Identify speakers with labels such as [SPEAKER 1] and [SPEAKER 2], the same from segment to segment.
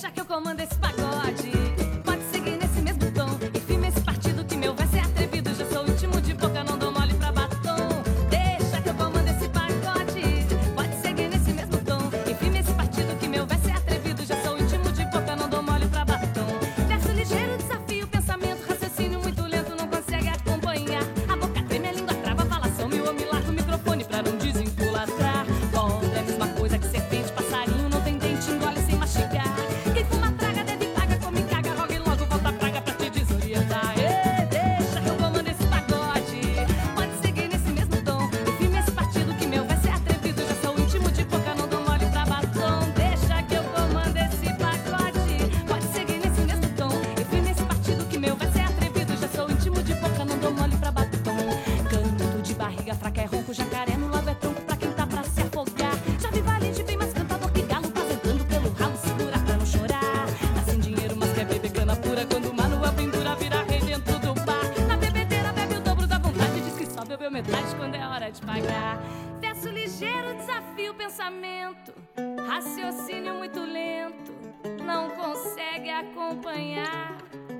[SPEAKER 1] Deixa que eu comando esse pagode. Pode seguir nesse mesmo tom. E firme esse partido que meu vai ser atrevido. Já sou íntimo de boca, não dou mole pra batom. Deixa que eu comando esse pagode. Pode seguir nesse mesmo tom. E firme esse partido que meu vai ser atrevido. Já sou íntimo de boca, não dou mole pra batom. Verso ligeiro, desafio, pensamento, raciocínio muito lento, não consegue acompanhar. A boca treme, a língua trava, falação, meu homem larga o microfone pra não desenculatrar. Cobra é a mesma coisa que serpente, passarinho, não tem dente, engole sem mastigar. Quem fuma traga, deve paga, come caga, roga e logo volta a praga pra te desorientar. Ei, deixa que eu comando esse pagode. Pode seguir nesse mesmo tom. E firme esse partido que meu vai ser atrevido. Já sou íntimo de boca, não dou mole pra batom. Deixa que eu comando esse pagode. Pode seguir nesse mesmo tom. E firme esse partido que meu vai ser atrevido. Já sou íntimo de boca, não dou mole pra batom. Canto de barriga fraca é ronco, jacaré no lago é tronco pra quem tá pra se afogar. Já vi valente bem mais cantador que galo, fazendando pelo ralo, segura pra não chorar. Tá sem dinheiro, mas quer beber cana pura. Quando o Manuel pendura, vira rei dentro do bar. Na bebedeira bebe o dobro da vontade, diz que só bebeu metade quando é hora de pagar. Verso ligeiro, desafio, pensamento, raciocínio muito lento, não consegue acompanhar.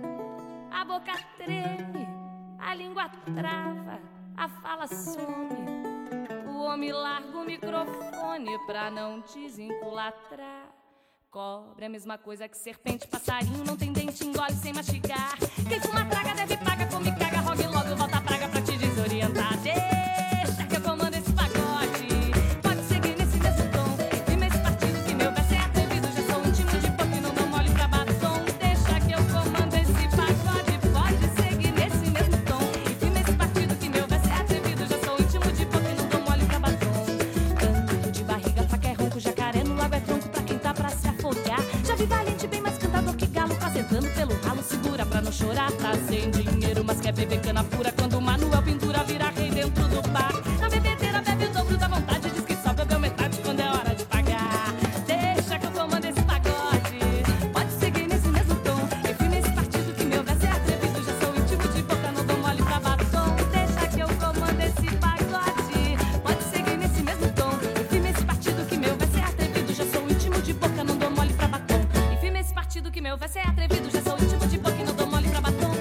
[SPEAKER 1] A boca treme, a língua trava, a fala some. O homem larga o microfone pra não desenculatrar. Cobra é a mesma coisa que serpente, passarinho, não tem dente, engole sem mastigar. Quem fuma traga, deve paga, come caga, roga e logo volta a praga pra te desorientar. Deixa que eu comando esse pagode. Pode seguir nesse mesmo tom. Firme esse partido que meu vai ser atrevido. Já sou íntimo de boca e não dou mole pra batom. Deixa que eu comando esse pagode. Pode seguir nesse mesmo tom. E firme esse partido que meu vai ser atrevido. Já sou íntimo de boca e não dou mole pra batom. Canto de barriga fraca é ronco, jacaré no lago é tronco pra quem tá pra se afogar. Já vi valente bem mais cantador que galo, fazendando pelo ralo, segura pra não chorar. Tá sem dinheiro, mas quer beber cana pura. Quando o Manuel pendura, vira rei dentro do bar. Na bebedeira bebe o dobro da vontade, diz que só bebeu metade quando é hora de pagar. Deixa que eu comando esse pagode. Pode seguir nesse mesmo tom. E firme esse partido que meu vai ser atrevido. Já sou íntimo de boca, não dou mole pra batom. Deixa que eu comando esse pagode. Pode seguir nesse mesmo tom. E firme esse partido que meu vai ser atrevido. Já sou íntimo de boca, não dou mole pra batom. E firme esse partido que meu vai ser atrevido. Já sou íntimo de boca e não dou mole pra batom.